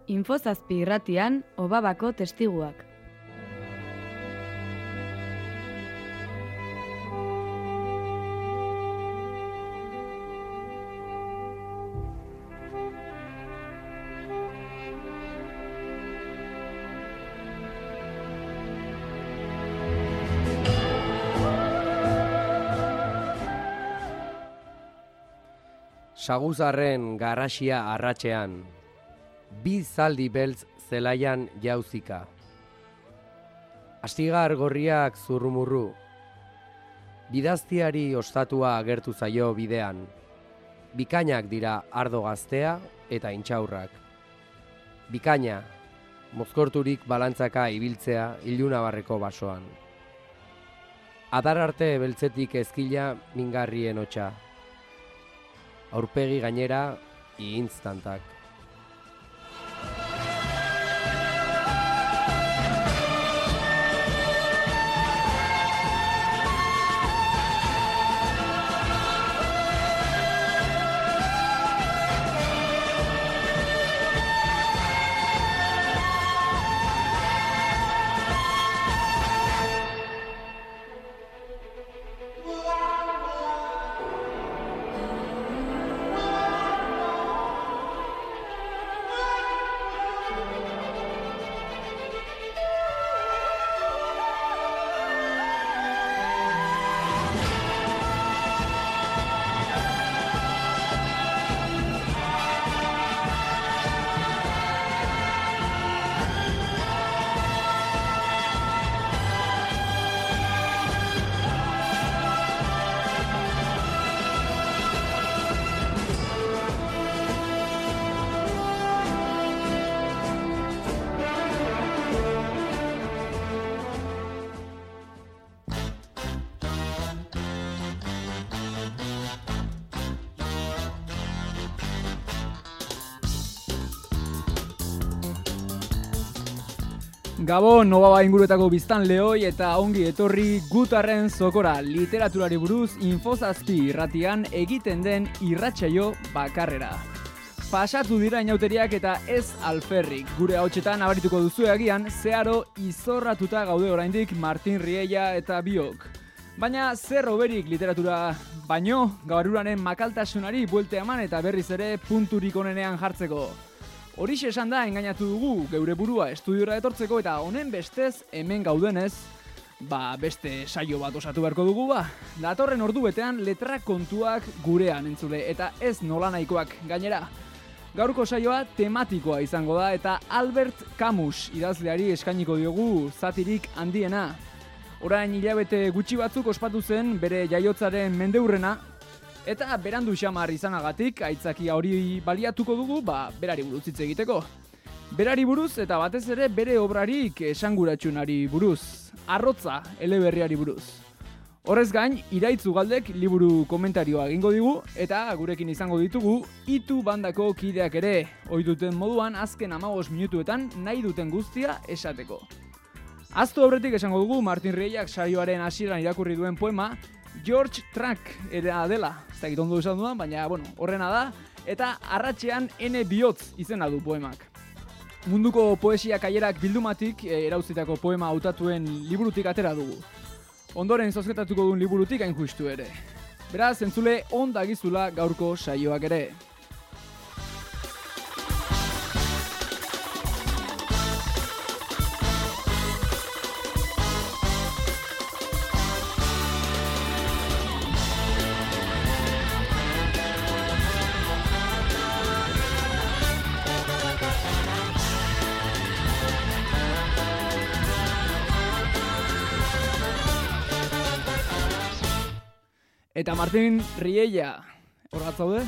Infozazpi irratian, Obabako testiguak. Saguzarren garrasia arratsean, bi zaldi beltz zelaian jauzika. Astigar gorriak zurrumurru, bidaztiari ostatua agertu zaio bidean. Bikainak dira ardo gaztea eta intxaurrak. Bikaina, mozkorturik balantzaka ibiltzea ilunabarreko basoan. Adar arte beltzetik ezkila mingarrien hotsa. Aurpegi gainera, iinstantak. Gabon, Obaba inguruetako biztan lehoi eta ongi etorri gutarren zokora literaturari buruz infozazpi irratian egiten den irratsaio bakarrera. Pasatu dira inauteriak eta ez alferrik. Gure ahotsetan abarituko duzu agian, zeharo izorratuta gaude oraindik Martin Riella eta biok. Baina zer hoberik literatura baino, gaururanen makaltasunari buelte eman eta berriz ere punturik onenean jartzeko. Horixe esan da engainatu dugu geure burua estudiora etortzeko eta honen bestez hemen gaudenez, beste saio bat osatu beharko dugu Datorren ordu betean letra kontuak gurean entzule eta ez nolanahikoak gainera. Gaurko saioa tematikoa izango da eta Albert Camus idazleari eskainiko diogu zatirik handiena. Orain hilabete gutxi batzuk ospatu zen bere jaiotzaren mendeurrena, eta berandu xamar izanagatik aitzakia hori baliatuko dugu, berari buruz hitz egiteko. Berari buruz eta batez ere bere obrarik esanguratsunari buruz, Arrotza eleberriari buruz. Horrez gain, Iraitz Ugaldek liburu komentarioa egingo digu eta gurekin izango ditugu Itu bandako kideak ere, ohi duten moduan azken 15 minutuetan nahi duten guztia esateko. Aztu aurretik esango dugu Martin Riellak saioaren hasieran irakurri duen poema George Track era dela, ez dakit ondo esan dudan, baina horrena da, eta arratsean N bihotz izena du poemak. Munduko poesia kaierak bildumatik erauzitako poema hautatuen liburutik atera dugu. Ondoren zozketatuko duen liburutik hain justu ere. Beraz, entzule ondagizula gaurko saioak ere. Eta Martin Riella, hor bat zaude?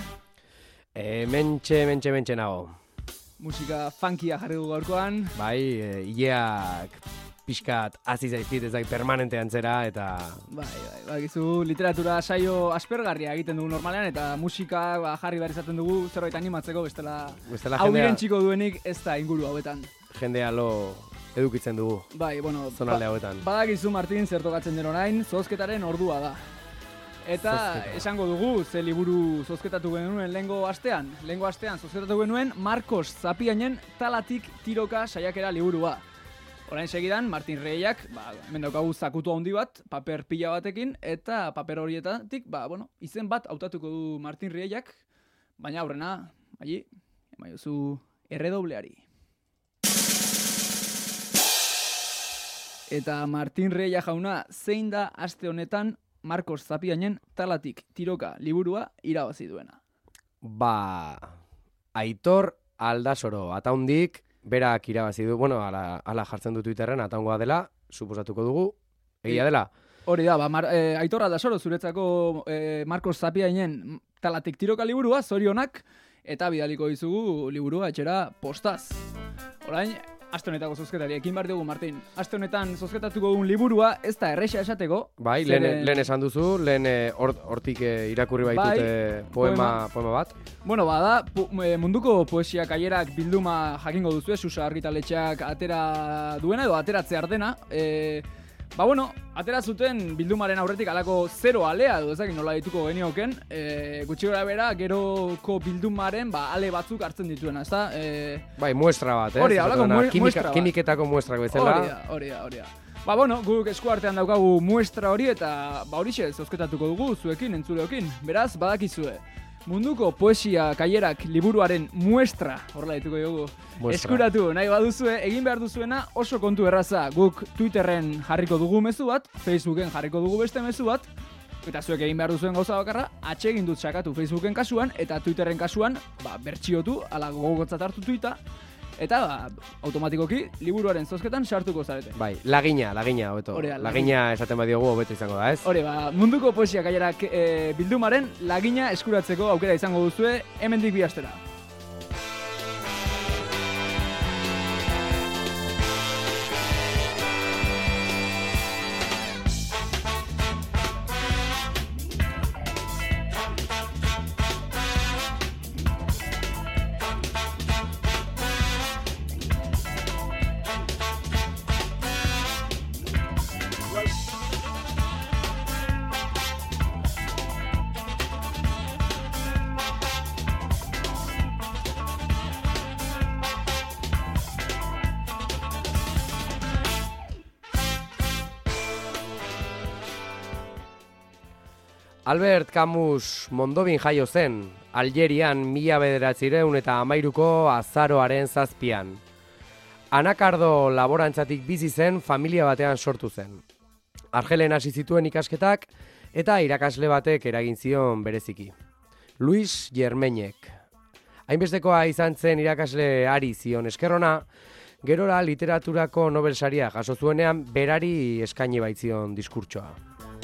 Mentxe nago. Musika funkia jarri du gaurkoan. Bai, hileak pixkat hasi zaizkit ez permanente antzera eta... Bai, gizu literatura saio aspergarria egiten dugu normalean eta musika jarri behar izaten dugu zerbait animatzeko bestela hau birentziko duenik ez da inguru hauetan. Jendea lo edukitzen dugu. Bai, zonalde hauetan. Badakizu Martin zer tokatzen den orain, zozketaren ordua da. Eta esango dugu, ze liburu zozketatu genuen lehengo astean. Lehengo astean zozketatu genuen Marcos Zapiainen Talatik tiroka saiakera liburua. Orain segidan, Martin Reiak, hemen daukagu zakutu handi bat, paper pila batekin, eta paper horietatik, izen bat hautatuko du Martin Reiak, baina aurrena, emaiozu erredobleari. Eta Martin Reiak jauna, zein da aste honetan Marcos Zapiainen Talatik tiroka liburua irabazi duena? Aitor Aldasoro, ataundik, berak irabazi du, ala jartzen du Twitterren, ataungoa dela, suposatuko dugu, egia dela. Hori da, Aitor Aldasoro zuretzako Marcos Zapiainen Talatik tiroka liburua, zorionak, eta bidaliko dizugu liburua etxera postaz. Orain, aste honetako zozketari, ekin behar dugu, Martin. Aste honetan zozketatuko dugun liburua, ez da erresa esateko. Bai, lehen esan duzu, lehen hortik irakurri baitute poema bat. Bueno, munduko poesia kaierak bilduma jakingo duzu, Susa argitaletxeak atera duena edo ateratzea ardena. Atera zuten bildumaren aurretik alako 0 alea, edo ezakin nola dituko genioken, gutxi gara bera, geroko bildumaren ale batzuk hartzen dituena, ezta? Muestra bat, Hori da, alako muestra bat. Kimiketako muestrak bezala. Hori da. Guk eskuartean daukagu muestra hori eta horixe zozketatuko dugu zuekin, entzuleokin. Beraz, badakizue. Munduko poesia kaierak liburuaren muestra, horrela dituko dugu, eskuratu nahi baduzue, egin behar duzuena oso kontu erraza. Guk Twitterren jarriko dugu mezu bat, Facebooken jarriko dugu beste mezu bat, eta zuek egin behar duzuen gauza bakarra, atsegin dut sakatu Facebooken kasuan, eta Twitterren kasuan, bertxiotu, ala gogotzat hartu tuita, eta automatikoki liburuaren zozketan sartuko zarete. Bai, lagina, hobeto. Lagina esaten badiogu hobeto izango da, ez? Hori, munduko poesia kaierak bildumaren lagina eskuratzeko aukera izango duzue hemendik bi astera. Albert Camus Mondobin jaio zen, Algerian 1913ko azaroaren 7. Anakardo laborantzatik bizi zen familia batean sortu zen. Argelen hasi zituen ikasketak eta irakasle batek eragin zion bereziki. Luis Germeñek. Hainbestekoa izan zen irakasleari zion eskerrona, gerora literaturako Nobel saria jaso zuenean berari eskaini baitzion diskurtsoa.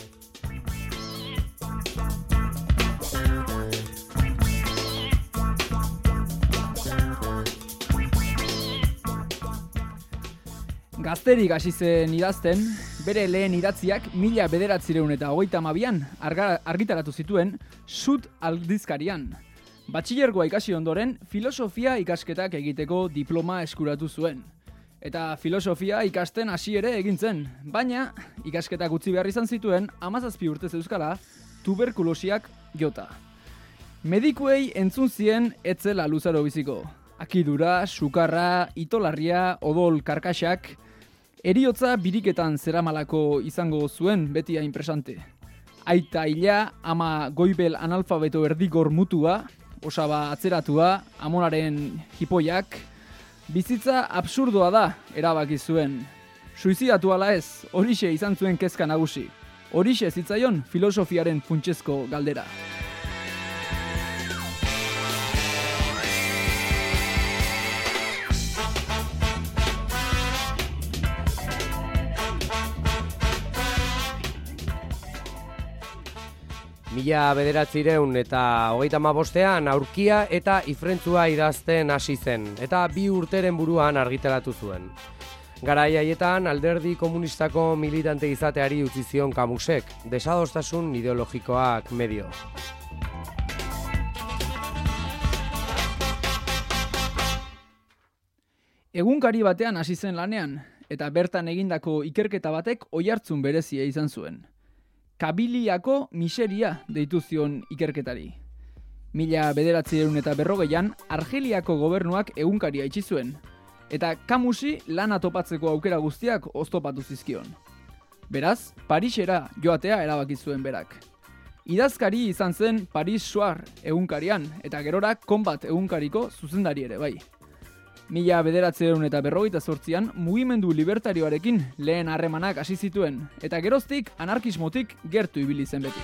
Gazterik hasi zen idazten, bere lehen idatziak 1932an argitaratu zituen Sud aldizkarian. Batxilergoa ikasi ondoren, filosofia ikasketak egiteko diploma eskuratu zuen. Eta filosofia ikasten hasi ere egin zen, baina ikasketak utzi behar izan zituen 17 urte zeuzkala tuberkulosiak jota. Medikuei entzun zien etzela luzaro biziko. Akidura, sukarra, itolarria, odol karkaxak, eriotza biriketan zeramalako izango zuen beti hainpresante. Aita hila, ama goibel analfabeto erdigor mutua, osaba atzeratua, amonaren hipoiak, bizitza absurdoa da erabaki zuen. Suizidatu ala ez, horixe izan zuen kezka nagusi. Horixe zitzaion filosofiaren funtsezko galdera. Mila 1935 aurkia eta ifrentzua idazten hasi zen, eta 2 urteren buruan argitaratu zuen. Garai haietan alderdi komunistako militante izateari utzi zion Camusek, desadostasun ideologikoak medio. Egunkari batean hasi zen lanean, eta bertan egindako ikerketa batek oihartzun berezia izan zuen. kabiliako miseria deitu zion ikerketari. 1940an Argeliako gobernuak egunkaria itxi zuen, eta Camusi lana topatzeko aukera guztiak oztopatu zizkion. Beraz, Parisera joatea erabaki zuen berak. Idazkari izan zen Paris Soir egunkarian, eta gerora Combat egunkariko zuzendari ere bai. 1948an mugimendu libertarioarekin lehen harremanak hasi zituen, eta geroztik anarkismotik gertu ibili zen beti.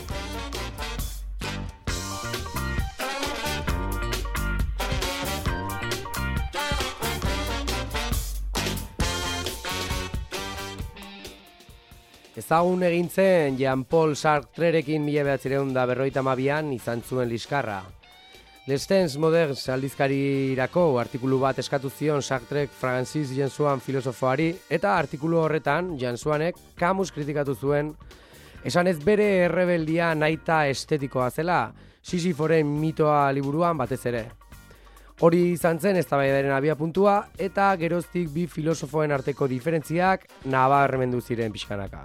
Ezagun egin zen Jean-Paul Sartrerekin 1952an izan zuen liskarra. Les Temps Moderns aldizkarirako artikulu bat eskatu zion Sartrek Francis Jeansuan filosofoari, eta artikulu horretan Jeansuanek Camus kritikatu zuen, esanez bere errebeldia nahita estetikoa zela, Sisiforen mitoa liburuan batez ere. Hori izan zen eztabaidaren abiapuntua, eta geroztik bi filosofoen arteko diferentziak nabarmendu ziren pixkanaka.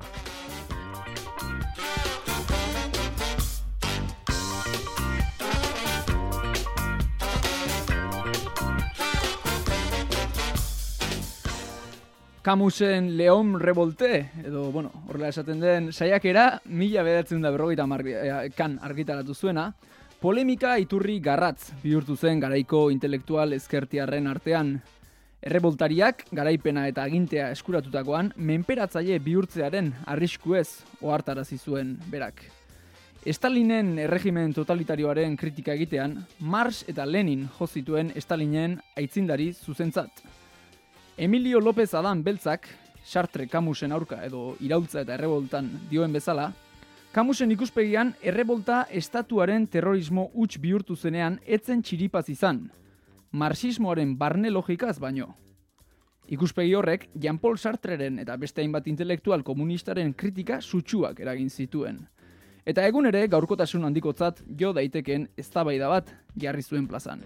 Camusen Leon Revolte, edo, horrela esaten den saiakera, 1950kan argitaratu zuena, polemika iturri garratz bihurtu zen garaiko intelektual ezkertiarren artean. Erreboltariak garaipena eta agintea eskuratutakoan menperatzaile bihurtzearen arriskuez ohartarazi zuen berak. Stalinen erregimen totalitarioaren kritika egitean, Marx eta Lenin jo zituen Stalinen aitzindari zuzentzat. Emilio López Adán Beltzak, Sartre Camusen aurka edo iraultza eta erreboltan dioen bezala, Camusen ikuspegian errebolta estatuaren terrorismo huts bihurtu zenean etzen txiripaz izan, marxismoaren barne logikaz baino. Ikuspegi horrek Jean-Paul Sartreren eta beste hainbat intelektual komunistaren kritika sutsuak eragin zituen. Eta egun ere gaurkotasun handikotzat jo daitekeen eztabaida bat jarri zuen plazan.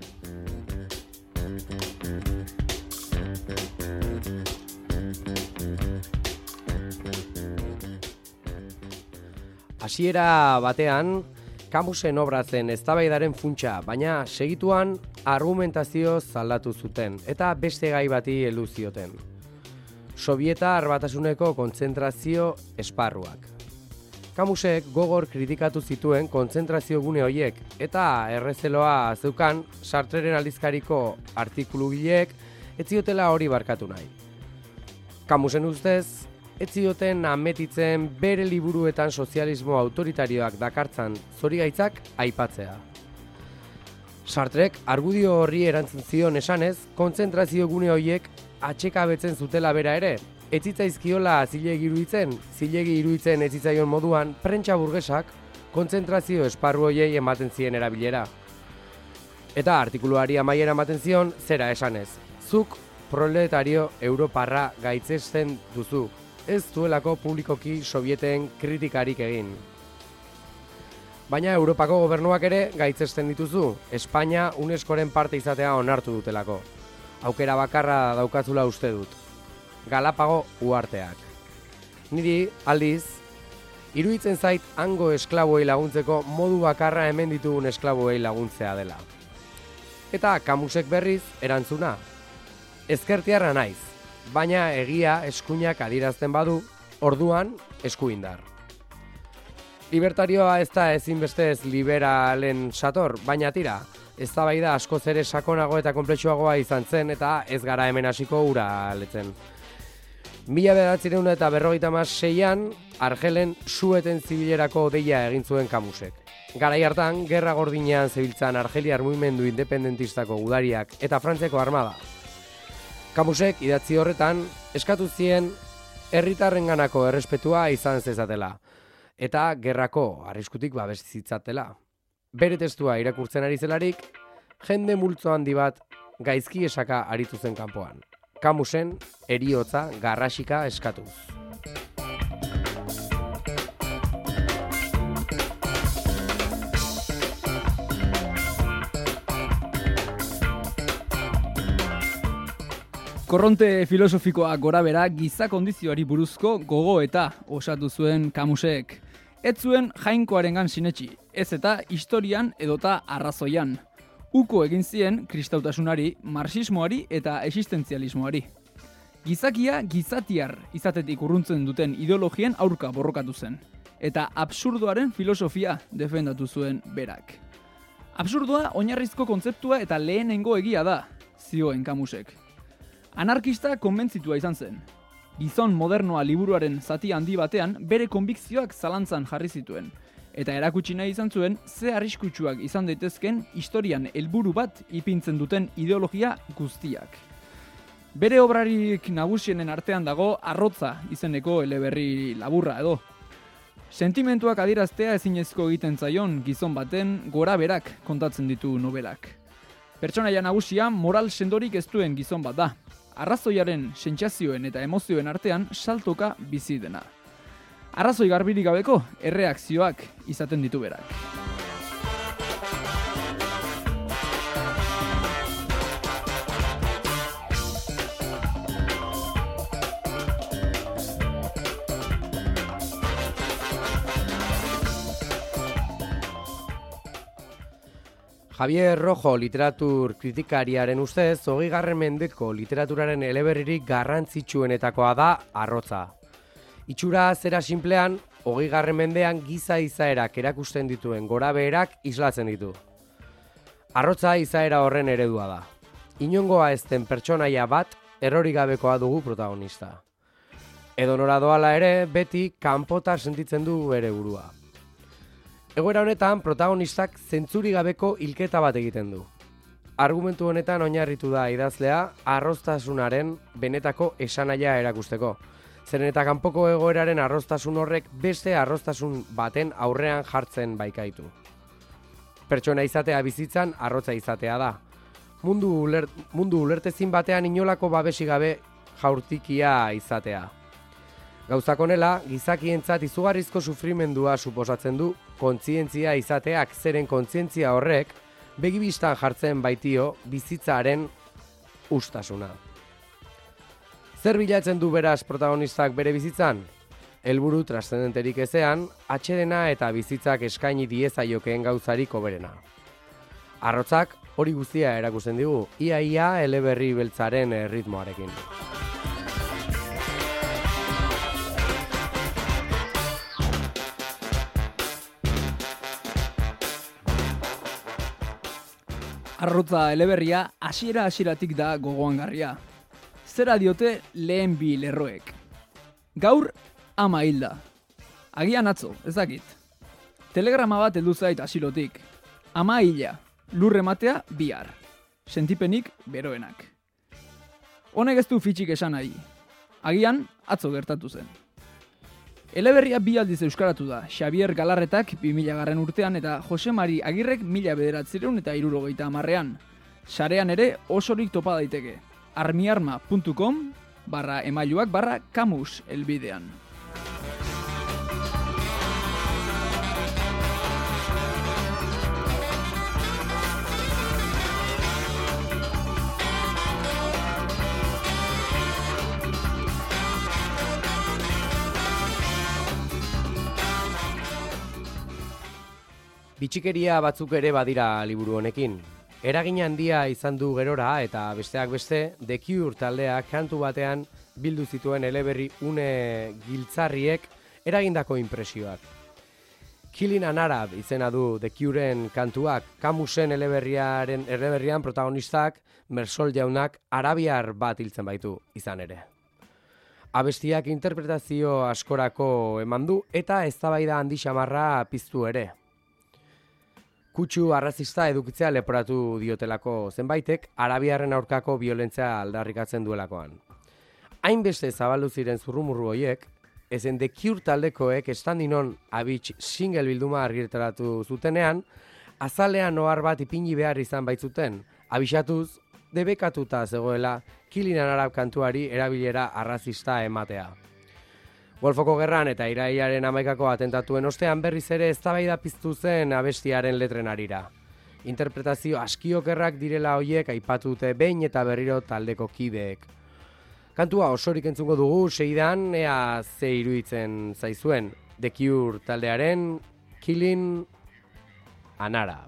Hasiera batean, Camusen obra zen eztabaidaren funtsa, baina segituan argumentazioz aldatu zuten, eta beste gai bati heldu zioten. Sobietar Batasuneko kontzentrazio esparruak. Camusek gogor kritikatu zituen kontzentrazio gune horiek, eta errezeloa zeukan Sartreren aldizkariko artikulugileek ez ziotela hori barkatu nahi. Camusen ustez, ez zioten ametitzen bere liburuetan sozialismo autoritarioak dakartzan zorigaitzak aipatzea. Sartrek argudio horri erantzun zion esanez, kontzentrazio gune horiek atsekabetzen zutela bera ere, ez zitzaizkiola zilegi iruditzen ez zitzaion moduan prentsa burgesak kontzentrazio esparru horiei ematen zien erabilera. Eta artikuluari amaiera ematen zion zera esanez, zuk proletario europarra gaitzesten duzu, ez duelako publikoki sobieten kritikarik egin. Baina Europako gobernuak ere gaitzesten dituzu, Espainia UNESCOren parte izatea onartu dutelako. Aukera bakarra daukazula uste dut. Galapago uharteak. Niri, aldiz, iruditzen zait hango esklaboei laguntzeko modu bakarra hemen ditugun esklaboei laguntzea dela. Eta Camusek berriz erantzuna. Ezkertiarra naiz, baina egia eskuinak adierazten badu, orduan eskuindar. Libertarioa ez da ezinbestez liberalen sator, baina tira, eztabaida askoz ere sakonago eta konplexuagoa izan zen eta ez gara hemen hasiko ura letzen. 1956an Argelen sueten zibilerako deia egin zuen Camusek. Garai hartan, gerra gordinean zebiltzan argeliar mugimendu independentistako gudariak eta Frantziako armada. Camusek idatzi horretan eskatu zien herritarrenganako errespetua izan zezatela eta gerrako arriskutik babes zitzatela. Bere testua irakurtzen ari zelarik, jende multzo handi bat gaizki esaka aritu zen kanpoan. Camusen heriotza garrasika eskatuz. Korronte filosofikoa gorabera giza kondizioari buruzko gogo eta osatu zuen Camusek. Ez zuen jainkoarengan sinetsi, ez eta historian edota arrazoian. Uko egin zien kristautasunari, marxismoari eta existentzialismoari. Gizakia gizatiar izatetik urruntzen duten ideologien aurka borrokatu zen, eta absurdoaren filosofia defendatu zuen berak. Absurdoa oinarrizko kontzeptua eta lehenengo egia da, zioen Camusek. Anarkista konbentzitua izan zen. Gizon modernoa liburuaren zati handi batean bere konbikzioak zalantzan jarri zituen, eta erakutsi nahi izan zuen ze arriskutsuak izan daitezken historian helburu bat ipintzen duten ideologia guztiak. Bere obrarik nagusienen artean dago Arrotza izeneko eleberri laburra edo. Sentimentuak adieraztea ezinezko egiten zaion gizon baten goraberak kontatzen ditu nobelak. Pertsonaia nagusia moral sendorik ez duen gizon bat da. Arrazoiaren, sentsazioen eta emozioen artean saltoka bizi dena. Arrazoi garbirik gabeko erreakzioak izaten ditu berak. Javier Rojo literatur kritikariaren ustez, 20. mendeko literaturaren eleberririk garrantzitsuenetakoa da Arrotza. Itxura zera sinplean, 20. mendean giza izaerak erakusten dituen gorabeherak islatzen ditu. Arrotza izaera horren eredua da. Inongoa ez den pertsonaia bat errorik gabekoa dugu protagonista. Edonora doala ere, beti kanpotar sentitzen du bere burua. Egoera honetan, protagonistak zentzuri gabeko hilketa bat egiten du. Argumentu honetan oinarritu da idazlea arroztasunaren benetako esanahia erakusteko. Zeren eta kanpoko egoeraren arroztasun horrek beste arroztasun baten aurrean jartzen baikaitu. Pertsona izatea bizitzan arrotza izatea da. Mundu ulertezin batean inolako babesi gabe jaurtikia izatea. Gauzak honela, gizakientzat izugarrizko sufrimendua suposatzen du kontzientzia izateak, zeren kontzientzia horrek begibistan jartzen baitio bizitzaren ustasuna. Zer bilatzen du beraz protagonistak bere bizitzan? Helburu transzendenterik ezean, atsedena eta bizitzak eskaini diezaiokeen gauzarik hoberena. Arrotzak hori guztia erakusten digu, ia eleberri beltzaren ritmoarekin. Arrotza eleberria hasieratik da gogoangarria. Zera diote lehen bi lerroek. Gaur ama hilda. Agian atzo, ez dakit. Telegrama bat heldu zait asilotik. Ama hila, lur ematea bihar. Sentipenik beroenak. Honek ez du fitxik esan nahi. Agian atzo gertatu zen. Eleberria bi aldiz euskaratu da, Xavier Galarretak 2000 urtean eta Jose Mari Agirrek 1970 Sarean ere osorik topa daiteke. armiarma.com/emailuak/Camus elbidean. Bitxikeria batzuk ere badira liburu honekin. Eragin handia izan du gerora eta besteak beste, The Cure taldeak kantu batean bildu zituen eleberri une giltzarriek eragindako inpresioak. Killing an Arab izena du The Cureen kantuak, Camusen eleberrian protagonistak Mersol jaunak arabiar bat hiltzen baitu izan ere. Abestiak interpretazio askorako eman du eta eztabaida handi xamarra piztu ere. Kutsu arrazista edukitzea leporatu diotelako zenbaitek arabiarren aurkako biolentzia aldarrikatzen duelakoan. Hainbeste zabaldu ziren zurrumurru hoiek, ezen The Cure taldekoek Standing On Abitx single bilduma argitaratu zutenean, azalean ohar bat ipini behar izan baitzuten, abixatuz, debekatuta zegoela Killing an Arab kantuari erabilera arrazista ematea. Golfoko gerran eta irailaren 11ko atentatuen ostean berriz ere eztabaida piztu zen abestiaren letren harira. Interpretazio askiokerrak direla hoiek aipatu dute behin eta berriro taldeko kideek. Kantua osorik entzungo dugu segidan ea ze iruditzen zaizuen. The Cure taldearen Killing an Arab.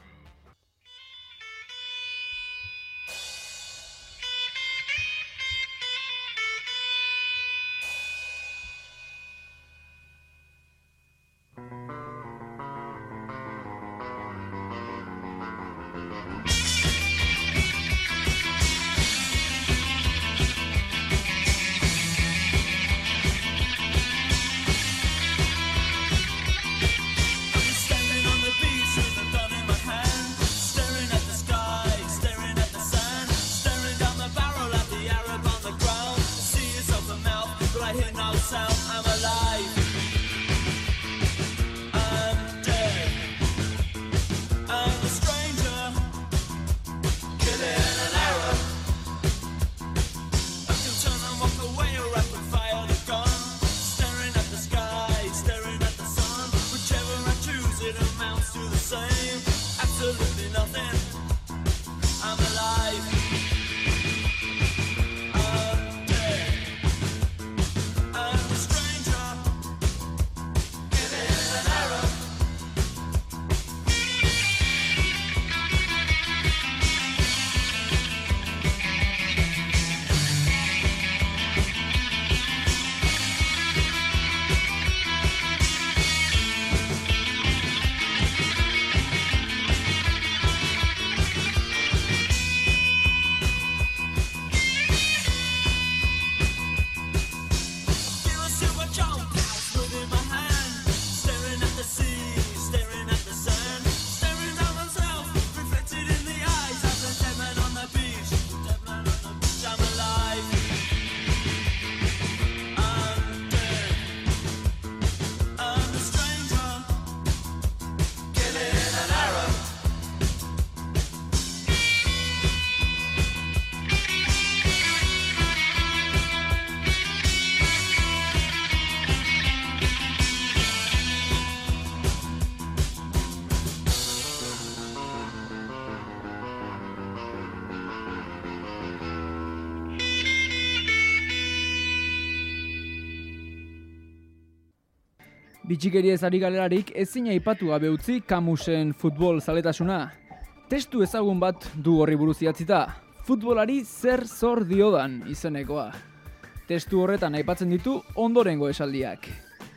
Bitxikeriez ari galerarik ezin aipatu gabe utzi Camusen futbol zaletasuna. Testu ezagun bat du horri buruz idatzita, futbolari zer zor diodan izenekoa. Testu horretan aipatzen ditu ondorengo esaldiak.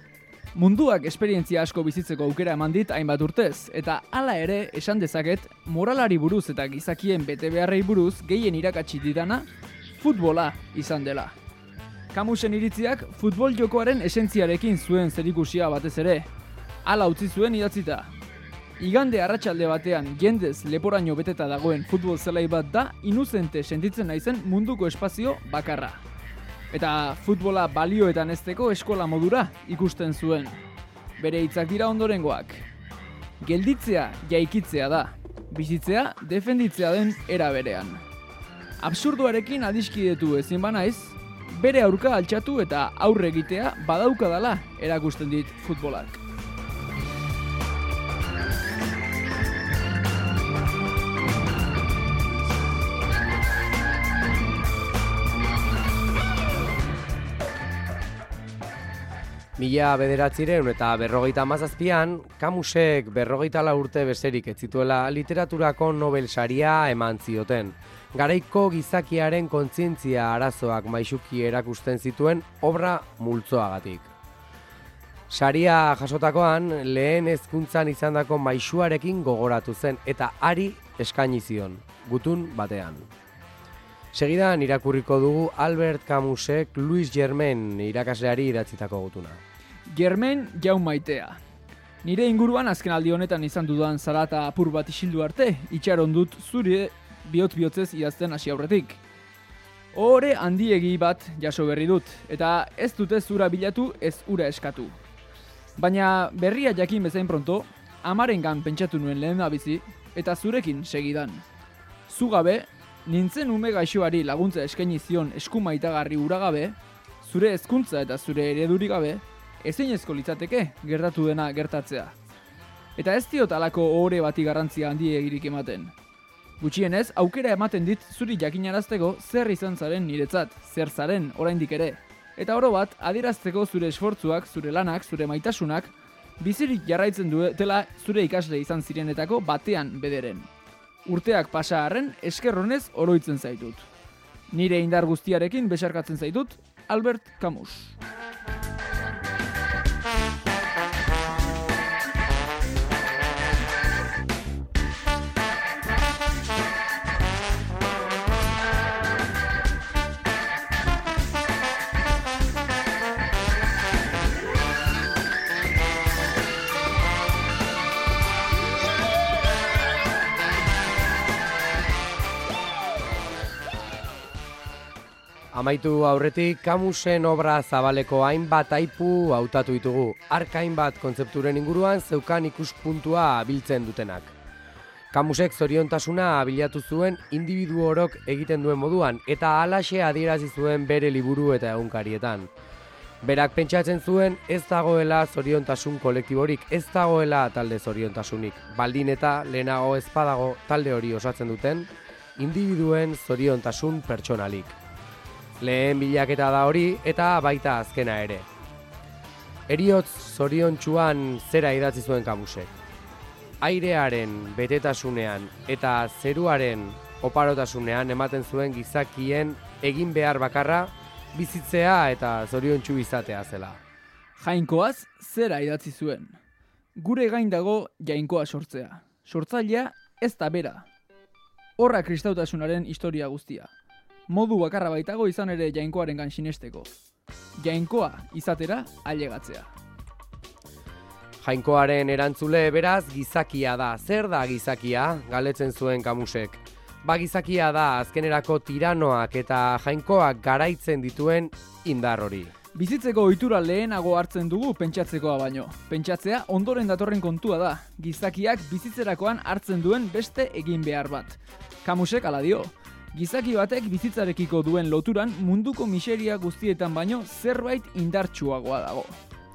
Munduak esperientzia asko bizitzeko aukera eman dit hainbat urtez, eta hala ere esan dezaket moralari buruz eta gizakien bete beharrei buruz gehien irakatsi didana futbola izan dela. Camusen iritziak futbol jokoaren esentziarekin zuen zerikusia batez ere. Hala utzi zuen idatzita. Igande arratsalde batean jendez leporaino beteta dagoen futbol zelai bat da inuzente sentitzen naizen munduko espazio bakarra. Eta futbola balioetan ezteko eskola modura ikusten zuen. Bere hitzak dira ondorengoak. Gelditzea jaikitzea da, bizitzea defenditzea den era berean. Absurduarekin adiskidetu ezin banaiz, bere aurka altxatu eta aurre egitea badaukadala erakusten dit futbolak. Mila 1957an, Camusek 44 urte besterik ez zituela literaturako Nobel saria eman zioten. Garaiko gizakiaren kontzientzia arazoak maisuki erakusten zituen obra multzoagatik. Saria jasotakoan lehen hezkuntzan izandako maisuarekin gogoratu zen eta hari eskaini zion, gutun batean. Segidan irakurriko dugu Albert Camusek Louis Germain irakasleari idatzitako gutuna. Germain jaun maitea. Nire inguruan azken aldi honetan izan dudan zarata apur bat isildu arte, itxaron dut zure bihotz-bihotzez idazten hasi aurretik. Ohore handiegi bat jaso berri dut, eta ez dute zura bilatu ez ura eskatu. Baina berria jakin bezain pronto, amarengan pentsatu nuen lehendabizi, eta zurekin segidan. Zugabe, nintzen ume gaixoari laguntza eskaini zion eskumaitagarri uragabe, zure hezkuntza eta zure ereduri gabe, ezinezko litzateke gertatu dena gertatzea. Eta ez diot alako ohore bati garrantzia handiegirik ematen. Gutxienez, aukera ematen dit zuri jakinarazteko zer izan zaren niretzat, zer zaren oraindik ere. Eta oro bat, adierazteko zure esfortzuak, zure lanak, zure maitasunak, bizirik jarraitzen duetela zure ikasle izan zirenetako batean bederen. Urteak pasa arren, eskerronez oroitzen zaitut. Nire indar guztiarekin besarkatzen zaitut, Albert Camus. Amaitu aurretik, Camusen obra zabaleko hainbat aipu hautatu ditugu, hark hainbat kontzepturen inguruan zeukan ikuspuntua biltzen dutenak. Camusek zoriontasuna bilatu zuen indibidu orok egiten duen moduan, eta halaxe adierazi zuen bere liburu eta egunkarietan. Berak pentsatzen zuen ez dagoela zoriontasun kolektiborik, ez dagoela talde zoriontasunik, baldin eta lehenago ez badago talde hori osatzen duten indibiduen zoriontasun pertsonalik. Lehen bilaketa da hori eta baita azkena ere. Heriotz zoriontsuan zera idatzi zuen Camusek. Airearen betetasunean eta zeruaren oparotasunean ematen zuen gizakien egin behar bakarra bizitzea eta zoriontsu izatea zela. Jainkoaz zera idatzi zuen. Gure gain dago jainkoa sortzea. Sortzailea ez da bera. Horra kristautasunaren historia guztia. Modu bakarra baitago izan ere jainkoarengan sinesteko. Jainkoa izatera ailegatzea. Jainkoaren erantzule beraz gizakia da. Zer da gizakia? Galdetzen zuen Camusek. Gizakia da azkenerako tiranoak eta jainkoak garaitzen dituen indar hori. Bizitzeko ohitura lehenago hartzen dugu pentsatzekoa baino. Pentsatzea ondoren datorren kontua da. Gizakiak bizitzerakoan hartzen duen beste egin behar bat. Camusek hala dio. Gizaki batek bizitzarekiko duen loturan munduko miseria guztietan baino zerbait indartsuagoa dago.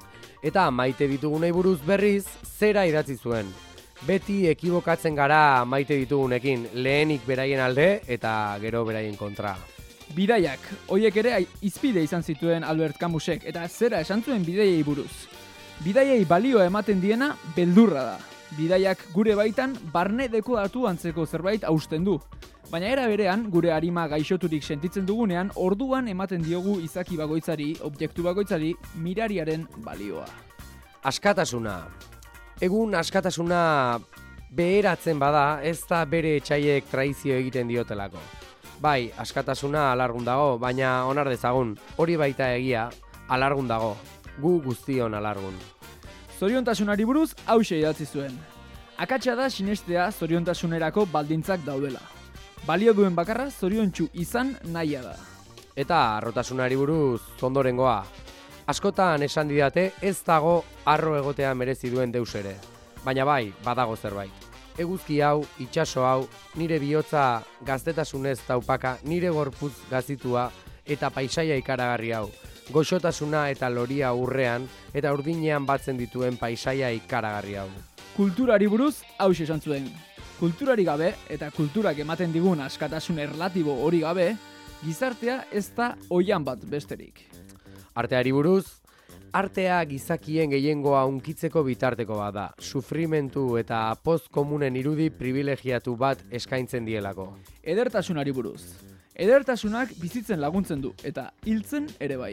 Eta maite ditugunei buruz berriz zera idatzi zuen. Beti ekibokatzen gara maite ditugunekin, lehenik beraien alde eta gero beraien kontra. Bidaiak, hoiek ere izpide izan zituen Albert Camusek eta zera esan zuen bidaiei buruz. Bidaiei balioa ematen diena beldurra da. Bidaiak gure baitan barne dekoratu antzeko zerbait hausten du. Baina era berean, gure arima gaixoturik sentitzen dugunean, orduan ematen diogu izaki bakoitzari, objektu bakoitzari, mirariaren balioa. Askatasuna. Egun askatasuna beheratzen bada, ez da bere etxaiek traizio egiten diotelako. Bai, askatasuna alargun dago, baina onar dezagun, hori baita egia, alargun dago, gu guztion alargun. Zoriontasunari buruz hauxe idatzi zuen. Akatsa da sinestea zoriontasunerako baldintzak daudela. Balio duen bakarra zoriontsu izan nahia da. Eta harrotasunari buruz ondorengoa. Askotan esan didate ez dago harro egotea merezi duen deus ere. Baina bai, badago zerbait. Eguzki hau, itsaso hau, nire bihotza gaztetasunez taupaka, nire gorputz gazitua eta paisaia ikaragarri hau. Goxotasuna eta loria urrean eta urdinean batzen dituen paisaia ikaragarri hau. Kulturari buruz hauxe esan zuen. Kulturari gabe eta kulturak ematen digun askatasun erlatibo hori gabe, gizartea ez da oihan bat besterik. Arteari buruz, artea gizakien gehiengoa hunkitzeko bitarteko bat da, sufrimentu eta poz komunen irudi privilegiatu bat eskaintzen dielako. Edertasunari buruz. Edertasunak bizitzen laguntzen du eta hiltzen ere bai.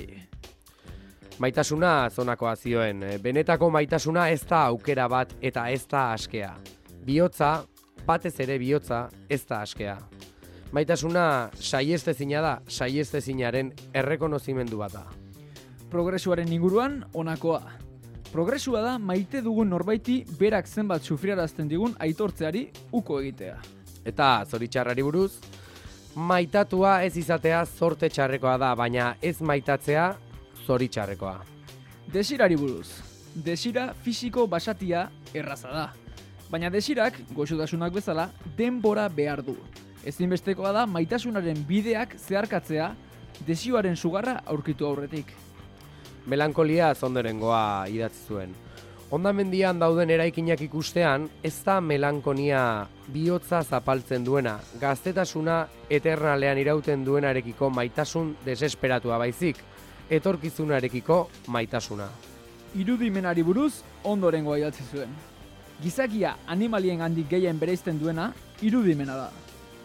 Maitasuna zonakoa zioen, benetako maitasuna ez da aukera bat eta ez da askea. Bihotza, batez ere bihotza, ez da askea. Maitasuna saiestezina da, saiestezinaren errekonozimendu bat da. Progresuaren inguruan honakoa. Progresua da maite dugun norbaiti berak zenbat sufriarazten digun aitortzeari uko egitea. Eta zoritxarrari buruz, maitatua ez izatea zorte txarrekoa da, baina ez maitatzea zoritxarrekoa. Desirari buruz. Desira fisiko basatia erraza da. Baina desirak, goxotasunak bezala, denbora behar du. Ezinbestekoa da maitasunaren bideak zeharkatzea desioaren sugarra aurkitu aurretik. Melankolia zondorengoa idatzi zuen. Hondamendian dauden eraikinak ikustean, ez da melankonia bihotza zapaltzen duena, gaztetasuna eternalean irauten duenarekiko maitasun desesperatua baizik, etorkizunarekiko maitasuna. Irudimenari buruz ondorengoa idatzi zuen. Gizakia animalien handik gehien bereizten duena irudimena da.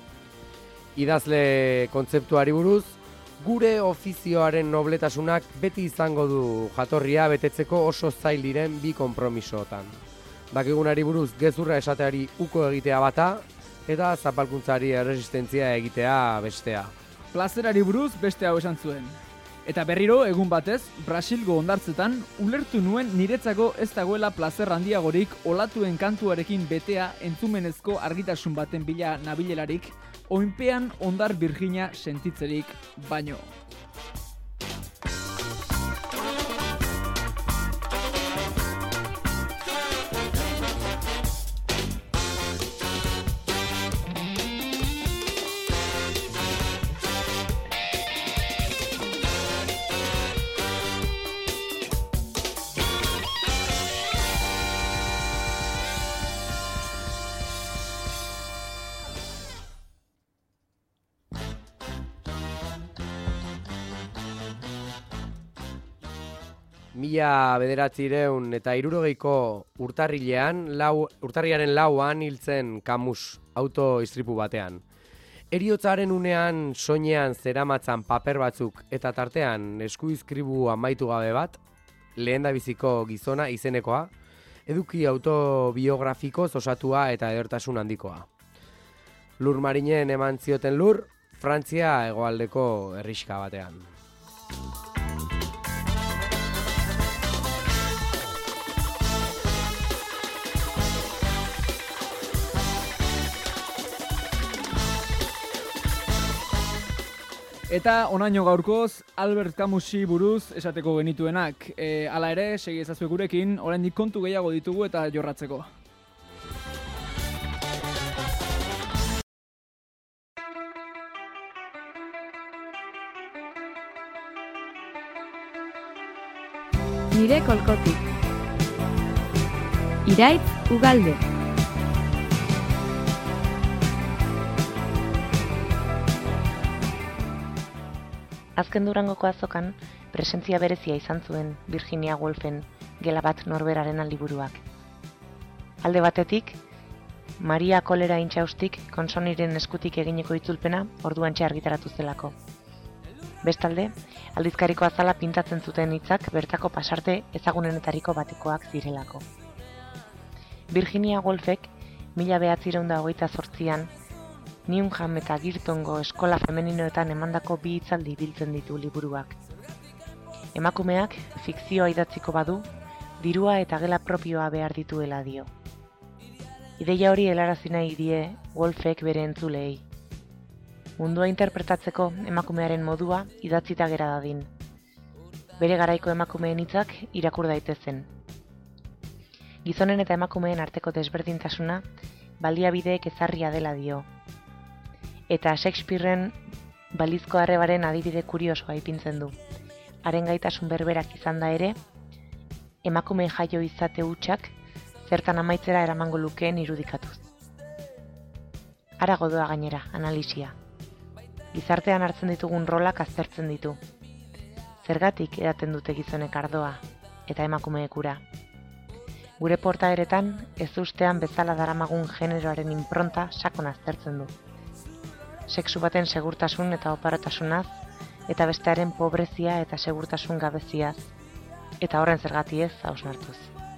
Idazle kontzeptuari buruz, gure ofizioaren nobletasunak beti izango du jatorria betetzeko oso zail diren bi konpromisoetan. Dakigunari buruz gezurra esateari uko egitea bata, eta zapalkuntzari erresistentzia egitea bestea. Plazerari buruz beste hau esan zuen. Eta berriro, egun batez, Brasilgo hondartzetan, ulertu nuen niretzako ez dagoela plazer handiagorik olatuen kantuarekin betea entzumenezko argitasun baten bila nabilelarik, oinpean hondar birjina sentitzerik baino. Mila 1960ko urtarrilaren 4an hiltzen Camus autoistripu batean. Heriotzaren unean soinean zeramatzan paper batzuk eta tartean eskuizkribu amaitu gabe bat, lehendabiziko gizona izenekoa, eduki autobiografikoz osatua eta edertasun handikoa. Lur marinen eman zioten lur, Frantzia hegoaldeko herrixka batean. Eta onaino gaurkoz, Albert Camusi buruz esateko genituenak. Hala ere, segi ezazue gurekin, oraindik kontu gehiago ditugu eta jorratzeko. Nire kolkotik. Iraitz Ugalde. Azken Durangoko azokan, presentzia berezia izan zuen Virginia Woolfen Gela bat norberaren liburuak. Alde batetik, Maria Kolera intxaustik Konsoniren eskutik egineko itzulpena orduantxe argitaratu zelako. Bestalde, aldizkariko azala pintatzen zuten hitzak bertako pasarte ezagunenetariko batekoak zirelako. Virginia Woolfek 1928an Newnham eta Girtongo eskola femeninoetan emandako bi hitzaldi biltzen ditu liburuak. Emakumeak fikzioa idatziko badu, dirua eta gela propioa behar dituela dio. Ideia hori helarazi nahi die Woolfek bere entzulei. Mundua interpretatzeko emakumearen modua idatzita gera dadin. Bere garaiko emakumeen hitzak irakur daitezen. Gizonen eta emakumeen arteko desberdintasuna baliabideek ezarria dela dio. Eta Shakespearen balizko arrebaren adibide kuriosoa ipintzen du. Haren gaitasun berberak izan da ere, emakume jaio izate hutsak zertan amaitzera eramango lukeen irudikatuz. Harago doa gainera, analisia. Gizartean hartzen ditugun rolak aztertzen ditu. Zergatik edaten dute gizonek ardoa eta emakumeek ura. Gure portaeretan ez ustean bezala daramagun generoaren inpronta sakon aztertzen du. Sexu baten segurtasun eta oparotasunaz, eta bestearen pobrezia eta segurtasun gabeziaz, eta horren zergati ez hausnartuz.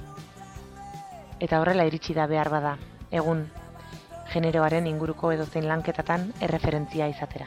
Eta horrela iritsi da behar bada, egun, generoaren inguruko edozein lanketatan erreferentzia izatera.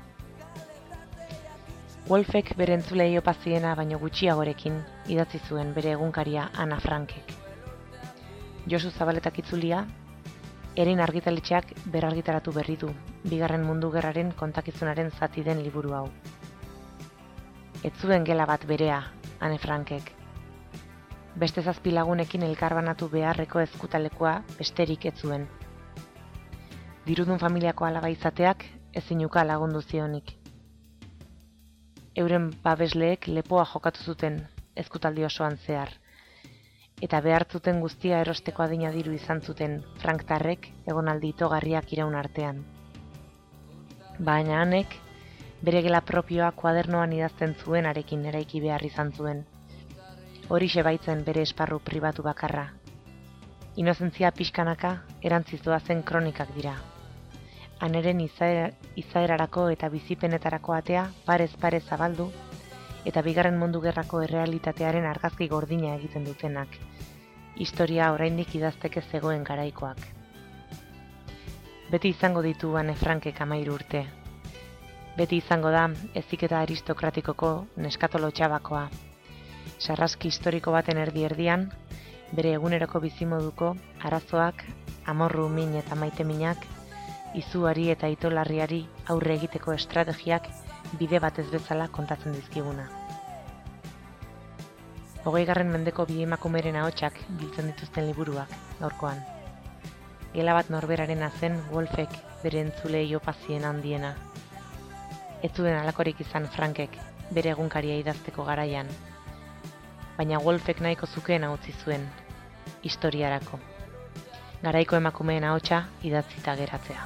Woolfek bere entzulei opaziena baino gutxiagorekin idatzi zuen bere egunkaria Ana Frankek. Josu Zabaletak itzulia, Erin argitaletxeak berargitaratu berri du, Bigarren Mundu Gerraren kontakizunaren zati den liburu hau. Ez zuen gela bat berea, Anne Frankek. Beste 7 lagunekin elkarbanatu beharreko ezkutalekua besterik ez zuen. Dirudun familiako alaba izateak ezinuka lagundu zionik. Euren babesleek lepoa jokatu zuten ezkutaldi osoan zehar. Eta behartzuten guztia erosteko adina diru izan zuten franktarrek egonaldi itogarriak iraun artean. Baina Anek Bere gela propioa kuadernoan idazten zuen arekin eraiki behar izan zuen. Horixe baitzen bere esparru pribatu bakarra. Inozentzia pixkanaka erantziz doazen kronikak dira. Aneren izaerarako eta bizipenetarako atea parez pare zabaldu eta Bigarren Mundu Gerrako errealitatearen argazki gordina egiten dutenak. Historia oraindik idazteke zegoen garaikoak. Beti izango ditu Anne Frankek 13 urte. Beti izango da heziketa aristokratikoko neskatolo txabakoa. Sarraski historiko baten erdi-erdian, bere eguneroko bizimoduko arazoak, amorru min eta maiteminak, izuari eta itolarriari aurre egiteko estrategiak bide batez bezala kontatzen dizkiguna. 20. mendeko bi emakumeren ahotsak biltzen dituzten liburuak gaurkoan. Gela bat norberarena zen Wolfek bere entzulei opazien handiena. Ez zuen halakorik izan Frankek bere egunkaria idazteko garaian, baina Wolfek nahiko zukeena utzi zuen historiarako. Garaiko emakumeen ahotsa idatzita geratzea.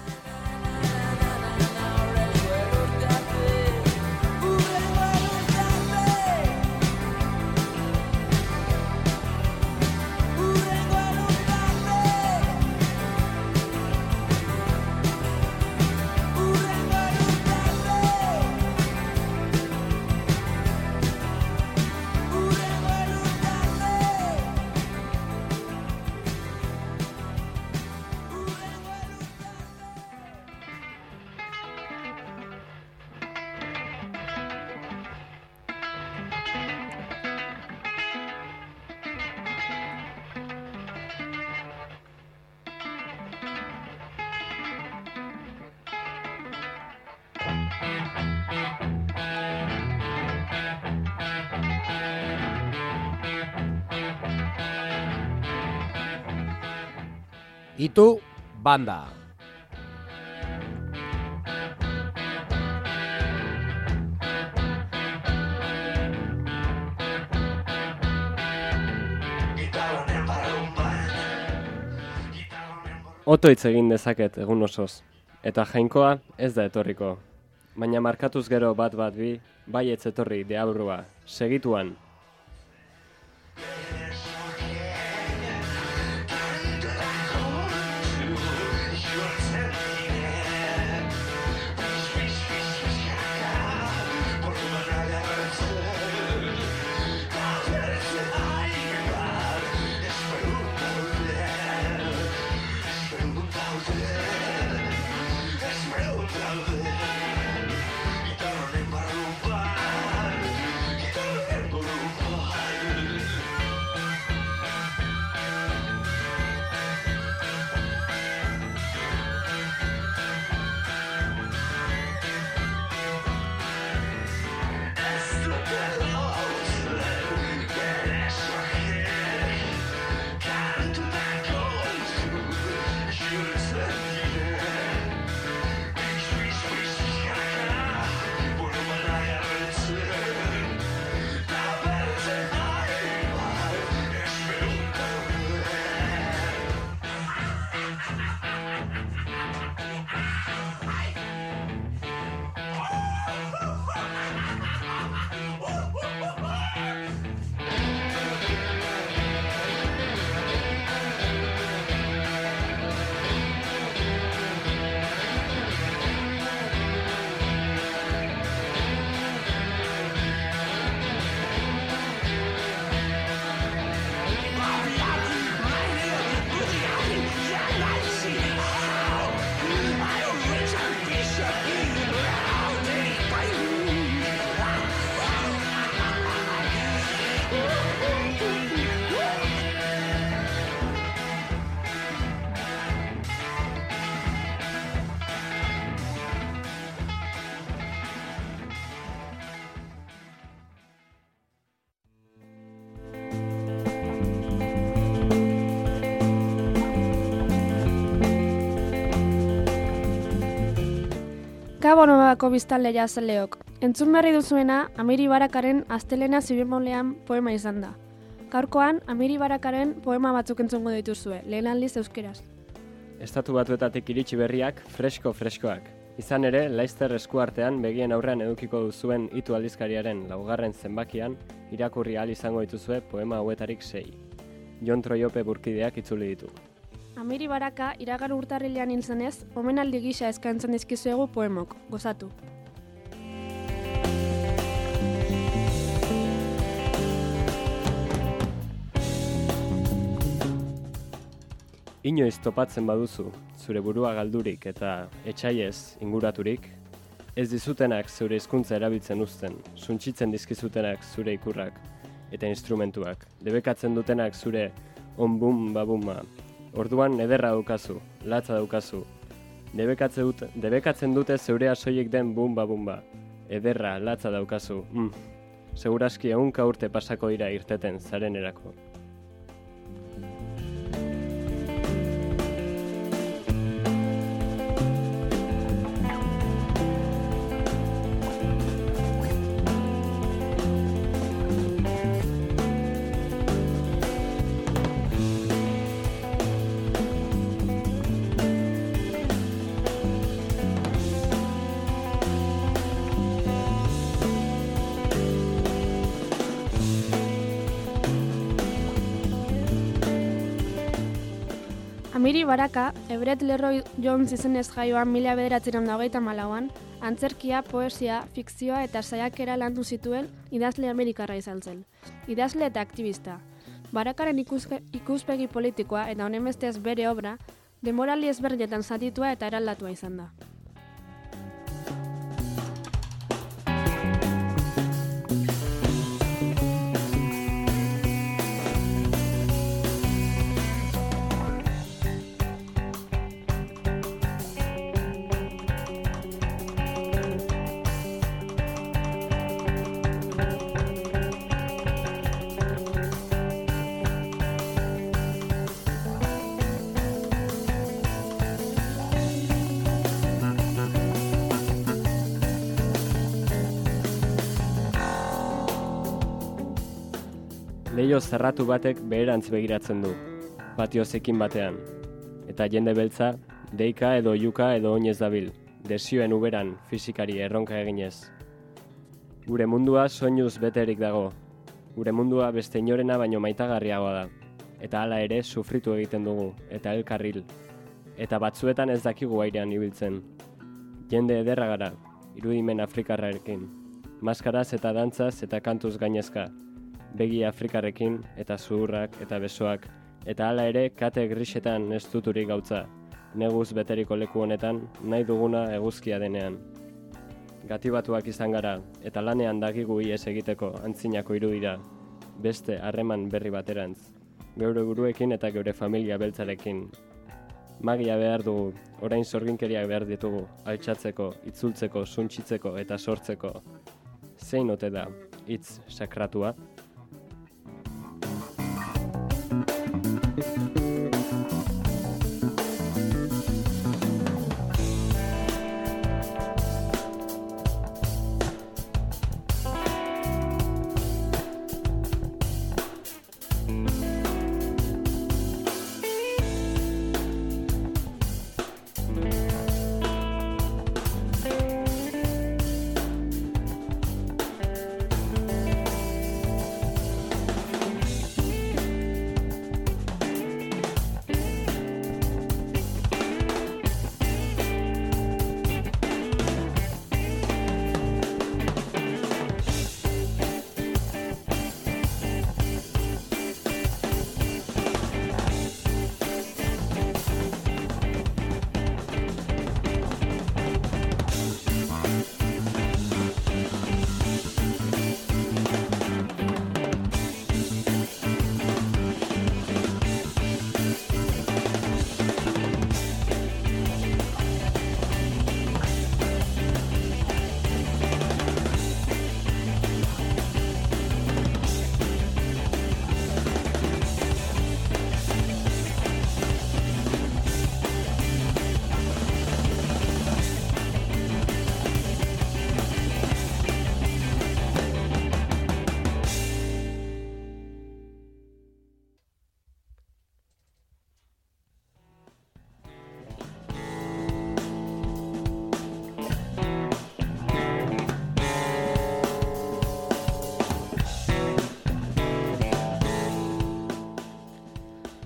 Itu banda. Oto hitz egin dezaket egun osoz, eta Jainkoa ez da etorriko. Baina markatuz gero bat bi, bai ez etorri deabrua, segituan. Gabon honako biztanle jazaleok. Entzun berri duzuena Amiri Barakaren Astelena Zibemolean poema izan da. Gaurkoan Amiri Barakaren poema batzuk entzungo dituzue, lehen aldiz euskeraz. Estatu Batuetatik iritsi berriak freskoak. Izan ere, Leicester eskuartean begien aurrean edukiko duzuen Itu aldizkariaren 4. zenbakian irakurri ahal izango dituzue poema hauetarik 6. Jon Troiope burkideak itzuli ditu. Amiri Baraka iragan urtarrilean hil zenez, omenaldi gisa eskaintzen dizkizuegu poemok, gozatu. Inoiz topatzen baduzu, zure burua galdurik eta etxaiez inguraturik, ez dizutenak zure hizkuntza erabiltzen uzten, suntsitzen dizkizutenak zure ikurrak eta instrumentuak, debekatzen dutenak zure onbum babuma. Orduan ederra daukazu, latza daukazu, debekatzen dute zeurea soilik den bumba bumba, ederra, latza daukazu, Seguraski 100 urte pasako dira irteten zarenerako. Amiri Baraka, Everett Leroy Jones izenez jaioan 1924an, antzerkia, poesia, fikzioa eta saiakera landu zituen idazle amerikarra izan zen. Idazle eta aktivista. Barakaren ikuspegi politikoa eta honenbestez bere obra, denboraldi ezberdinetan zatitua eta eraldatua izan da. Leio zerratu batek beherantz begiratzen du, patio zekin batean, eta jende beltza, deika edo juka edo oinez dabil, desioen uberan fisikari erronka eginez. Gure mundua soinuz beterik dago, gure mundua beste inorena baino maitagarriagoa da, eta hala ere sufritu egiten dugu, eta elkarril, eta batzuetan ez dakigu airean ibiltzen. Jende ederra gara, irudimen afrikarrarekin, maskaraz eta dantzaz eta kantuz gainezka, begi afrikarrekin eta zuhurrak eta besoak, eta hala ere kate grisetan ez duturik gautza, neguz beteriko leku honetan nahi duguna eguzkia denean. Gatibatuak izan gara, eta lanean dakigu ihes egiteko antzinako irudira, beste harreman berri baterantz, geure buruekin eta geure familia beltzarekin. Magia behar dugu, orain sorginkeriak behar ditugu, altxatzeko, itzultzeko, suntsitzeko eta sortzeko. Zein ote da, hitz sakratua?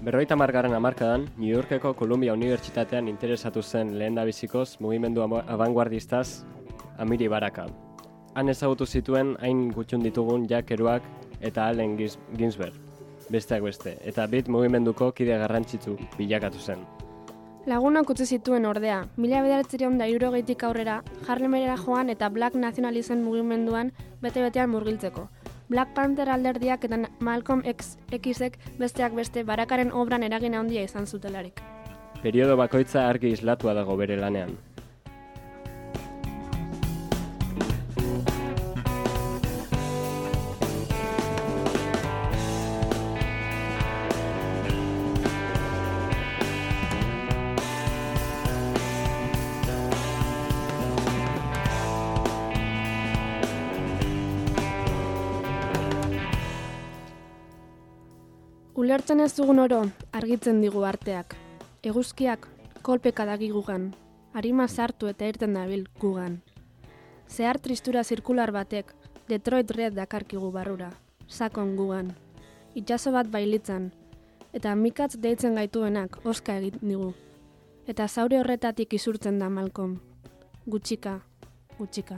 50. hamarkadan, New Yorkeko Columbia Unibertsitatean interesatu zen lehendabizikoz mugimendu abanguardistaz Amiri Baraka. Han ezagutu zituen hain gutxun ditugun Jack Kerouac eta Allen Ginsberg, besteak beste, eta beat mugimenduko kide garrantzitsu bilakatu zen. Lagunak utzi zituen ordea, 1960 aurrera, Harlemera joan eta Black Nationalism mugimenduan bete-betean murgiltzeko. Black Panther alderdiak eta Malcolm Xek besteak beste Barakaren obran eragin handia izan zutelarik. Periodo bakoitza argi islatua dago bere lanean. Ulertzen ez dugun oro, argitzen digu arteak. Eguzkiak kolpeka dagi gugan, harima sartu eta irten dabil gugan. Zehar tristura zirkular batek, Detroit Red dakarkigu barrura, sakon gugan. Itxaso bat bailitzan, eta mikatz deitzen gaituenak oska egin digu. Eta zaure horretatik isurtzen da Malcolm. Gutxika, gutxika.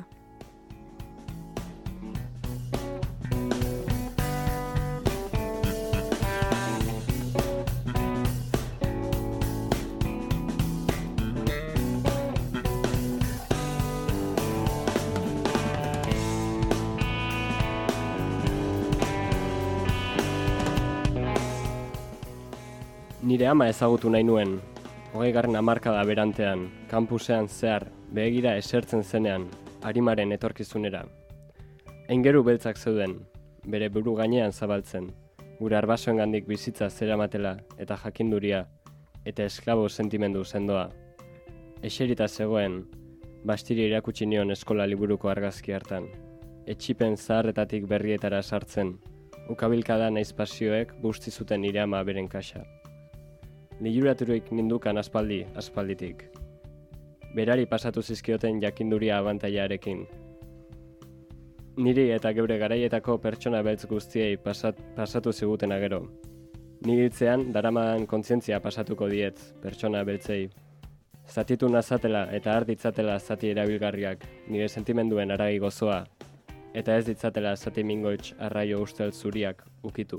Nire ama ezagutu nahi nuen, 20. hamarkada berantean, kampusean zehar, begira esertzen zenean, arimaren etorkizunera. Aingeru beltzak zeuden, bere buru gainean zabaltzen, gure arbasoengandik bizitza zeramatela eta jakinduria, eta esklabo sentimendu sendoa. Eserita zegoen, bastiri irakutsi nion eskola liburuko argazki hartan, etxipen zaharretatik berrietara sartzen, ukabilkada naiz pasioek busti zuten nire ama beren kaxa. Liluraturik nindukan aspalditik. Berari pasatu zizkioten jakinduria abantailarekin. Niri eta geure garaietako pertsona beltz guztiei pasatu ziguten agero. Nigiltzean daramadan kontzientzia pasatuko diet pertsona beltzei. Zatitu nazatela eta arditzatela zati erabilgarriak, nire sentimenduen haragi gozoa, eta ez ditzatela zati mingoitz arraio ustel zuriak ukitu.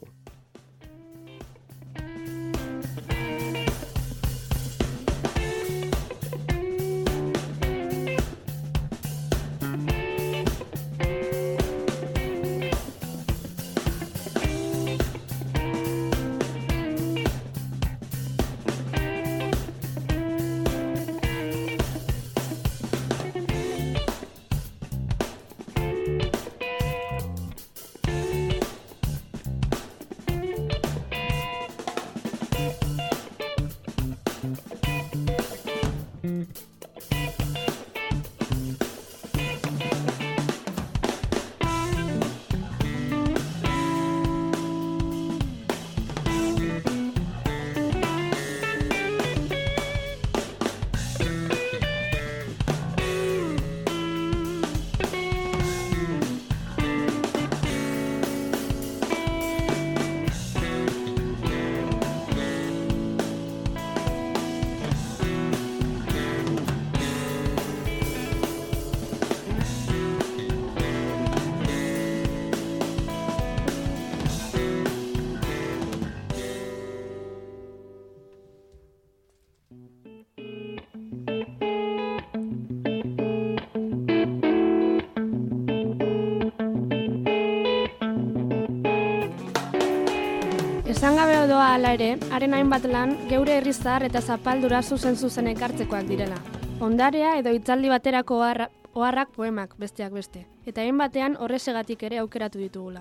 Esan gabe doa hala ere, haren hainbat lan geure herri zahar eta zapaldura zuzen ekartzekoak direla. Ondarea edo hitzaldi baterako oharrak poemak besteak beste, eta hainbatean horresegatik ere aukeratu ditugula.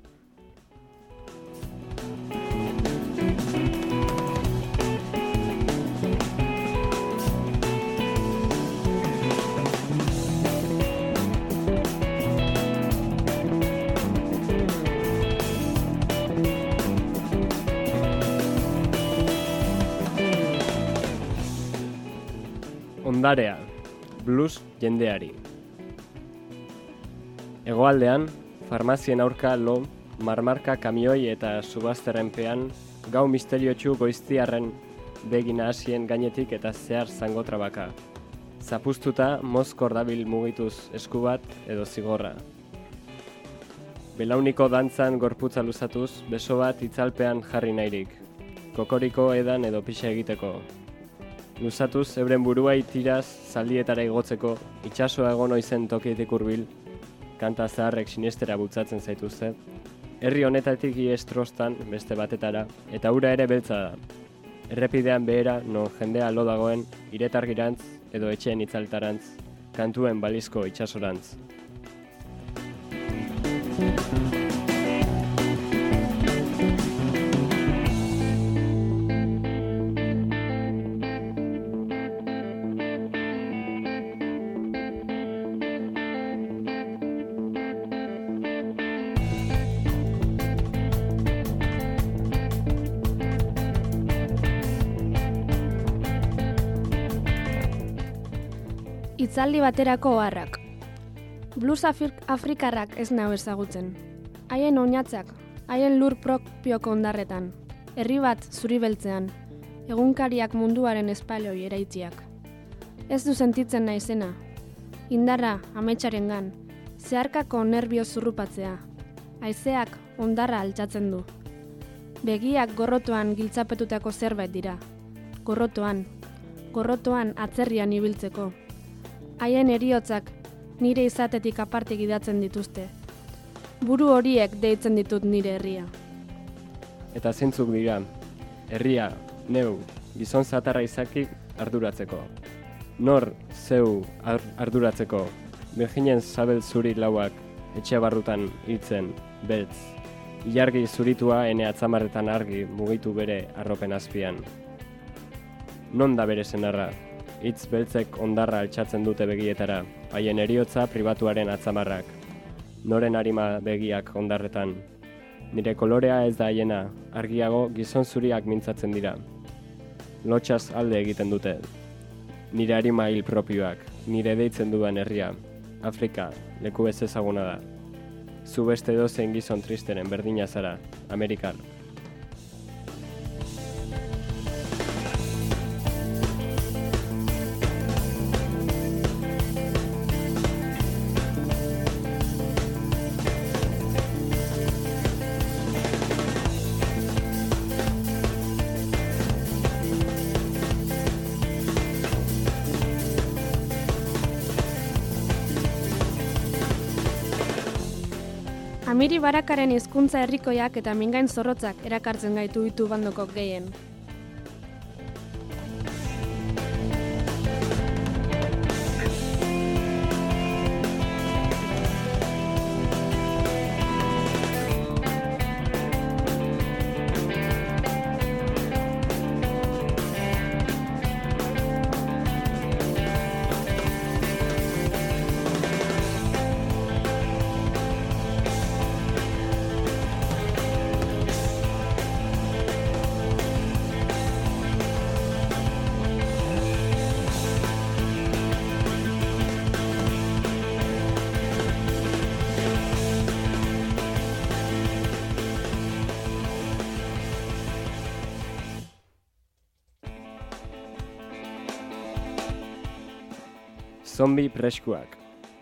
Ondarea, blues jendeari. Hegoaldean, farmazien aurka lo marmarka kamioi eta subazterrenpean, gau misteriotsu goiztiarren begina hasien gainetik eta zehar zango trabaka. Zapuztuta, mozkor dabil mugituz esku bat edo zigorra. Belauniko dantzan gorputza luzatuz, beso bat itzalpean jarri nahirik. Kokoriko edan edo pixa egiteko. Luzatuz, euren buruai tiraz zaldietara igotzeko, itsasoa egon oizen tokietik hurbil, kanta zaharrek sinestera bultzatzen zaituzte, herri honetatik iestrostan beste batetara, eta ura ere beltza da. Errepidean behera, non jendea lo dagoen, iretargirantz edo etxeen itzaltarantz, kantuen balizko itsasorantz. Itzaldi baterako oharrak. Blues afrikarrak ez nau ezagutzen. Haien oinatzak, haien lur propioko ondarretan. Herri bat zuri beltzean, egunkariak munduaren espalioi eraitziak. Ez du sentitzen naizena. Indarra ametsarengan, zeharkako nerbio zurrupatzea. Haizeak ondarra altxatzen du. Begiak gorrotoan giltzapetutako zerbait dira. Gorrotoan atzerrian ibiltzeko. Haien heriotzak nire izatetik aparte gidatzen dituzte. Buru horiek deitzen ditut nire herria. Eta zeintzuk dira, herria, neu, gizon zatarra izakik arduratzeko. Nor, zeu, arduratzeko, Virginen zabel zuri lauak, etxe barrutan hiltzen, beltz. Ilargi zuritua ene atzamarretan argi mugitu bere arropen azpian. Non da bere senarra? Hitz beltzek ondarra altxatzen dute begietara, haien heriotza pribatuaren atzamarrak. Noren arima begiak ondarretan. Nire kolorea ez da haiena, argiago gizon zuriak mintzatzen dira. Lotxaz alde egiten dute. Nire arima hil propioak, nire deitzen dudan herria. Afrika, leku ez ezaguna da. Zu beste dozein gizon tristeren berdina zara, Amerikar. Amiri Barakaren hizkuntza herrikoiak eta mingain zorrotzak erakartzen gaitu ditu bandokok gehien. Zombi preskuak.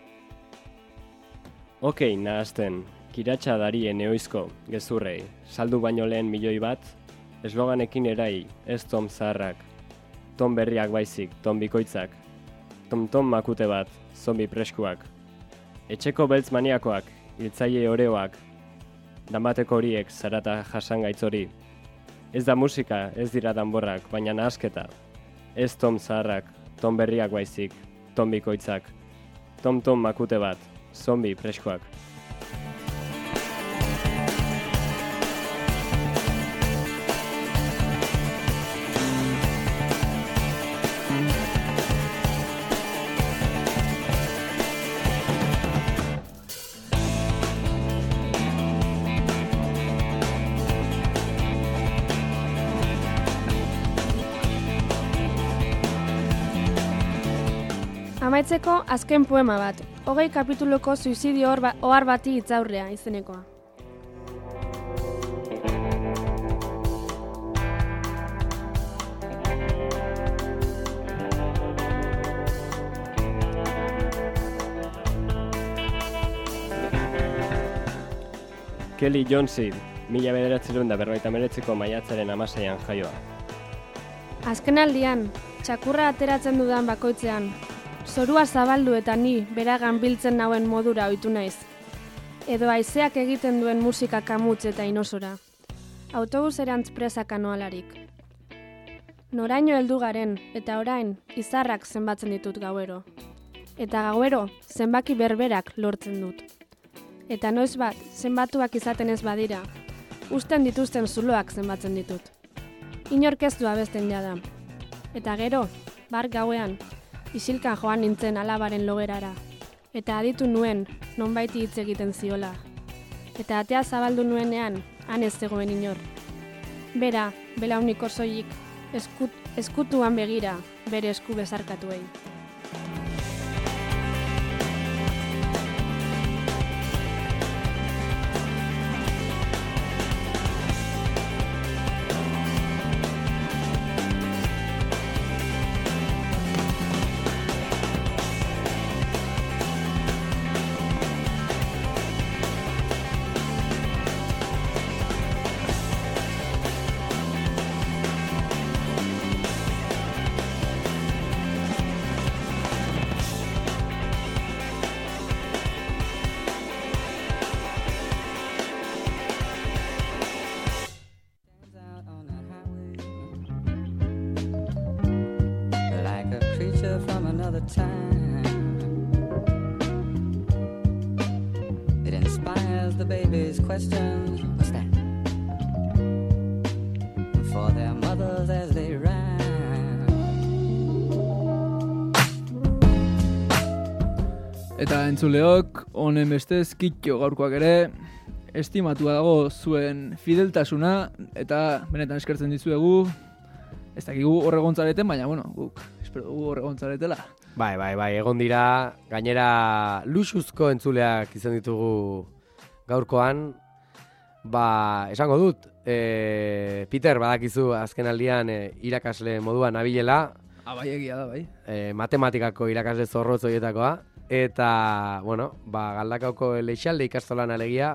Okei, nahazten, kiratxa darien eoizko, gezurrei, saldu baino lehen milioi bat, esloganekin erai, ez tom zaharrak, tom berriak baizik, tom bikoitzak, tom makute bat, zombi preskuak, etxeko beltz maniakoak, hiltzaile oreoak, danbateko horiek zarata jasangaitzori, ez da musika, ez dira danborrak, baina nahasketa, ez tom zaharrak, tom berriak baizik, tom bikoitzak, tom makute bat, zombi preskoak. Amaitzeko azken poema bat, 20 kapituloko suizidio ohar bati hitzaurrea izenekoa. Kelly Jonesi, 1959ko maiatzaren 16an jaioa. Azkenaldian, txakurra ateratzen dudan bakoitzean, zorua zabaldu eta ni beragan biltzen nauen modura ohitu naiz. Edo haizeak egiten duen musika kamutz eta inosora. Autobuserantz presaka noalarik. Noraino heldu garen eta orain izarrak zenbatzen ditut gauero. Eta gauero zenbaki berberak lortzen dut. Eta noiz bat zenbatuak izaten ez badira, uzten dituzten zuloak zenbatzen ditut. Inork ez du abesten jada. Eta gero, bar gauean, isilkan joan nintzen alabaren logerara. Eta aditu nuen, nonbaiti hitz egiten ziola. Eta atea zabaldu nuenean, han ez zegoen inor. Bera, belauniko soilik, eskutuan begira, bere esku bezarkatuei. From another time, it inspires the baby's question, what's that? For their mothers as they rhyme. Eta entzuleok, honen bestez kitxo gaurkoak ere, estimatua dago zuen fideltasuna, eta benetan eskertzen dizuegu, ez dakigu horregontzareten, baina bueno, guk espero dugu horregontzaretela. Bai, egon dira, gainera luxuzko entzuleak izan ditugu gaurkoan, esango dut, Peter, badakizu azkenaldian irakasle moduan nabilela. Bai, egia da, bai. Matematikako irakasle zorrotz horietakoa, eta, Galdakaoko Leixalde ikastolan alegia,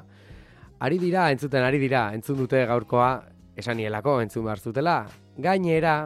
entzun dute gaurkoa, esan nielako, entzun behar zutela. Gainera,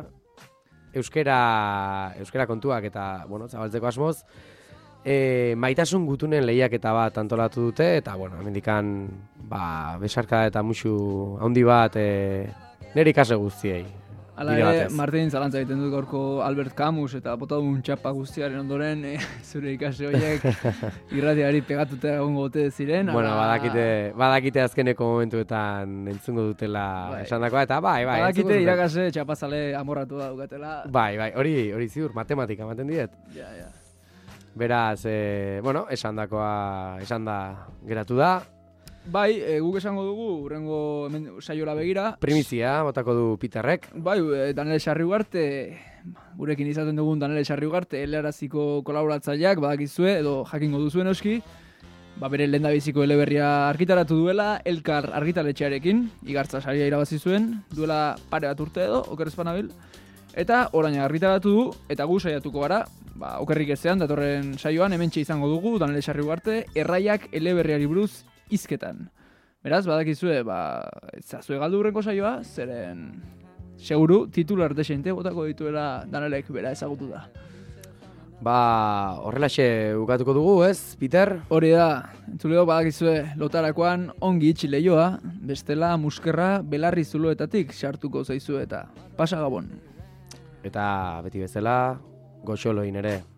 euskera kontuak eta, zabaltzeko asmoz, maitasun gutunen lehiaketa bat antolatu dute, eta, hemendikan, besarka eta musu handi bat nire ikasle guztiei. Hala ere, Martin, zalantza egiten dut gaurko Albert Camus eta botadun txapa guztiaren ondoren zure ikasle horiek irratiari pegatuta egongo ote ziren. Badakite azkeneko momentuetan entzungo dutela esandakoa, eta badakite irakasle txapazale amorratu da dukatela. Hori ziur, matematika ematen diet. Ja. Beraz, esandakoa esanda geratu da. Guk esango dugu, urrengo saiora begira. Primizia, botako du Peterrek. Daniel Sarriugarte, gurekin izaten dugun Daniel Sarriugarte, elearaziko kolaboratzaileak, badakizue, edo jakingo duzuen oski, bere lehendabiziko eleberria argitaratu duela, Elkar argitaletxearekin, igartza saria irabazi zuen, duela pare bat urte edo, okerrez panabil, eta orain argitaratu du, eta gu saiatuko gara, okerrik ezean, datorren saioan, hementxe izango dugu, Daniel Sarriugarte, erraiak eleberriari buruz hizketan. Beraz, badakizue, ez zazue galdu urrenko saioa, zeren seguru titular desente botako dituela Danelek bera ezagutu da. Horrelaxe bukatuko dugu, ez, Peter? Hori da, entzuleo badakizue lotarakoan ongi itxi leioa, bestela muskerra belarri zuloetatik sartuko zaizu eta pasa gabon. Eta beti bezala, goxoloin ere.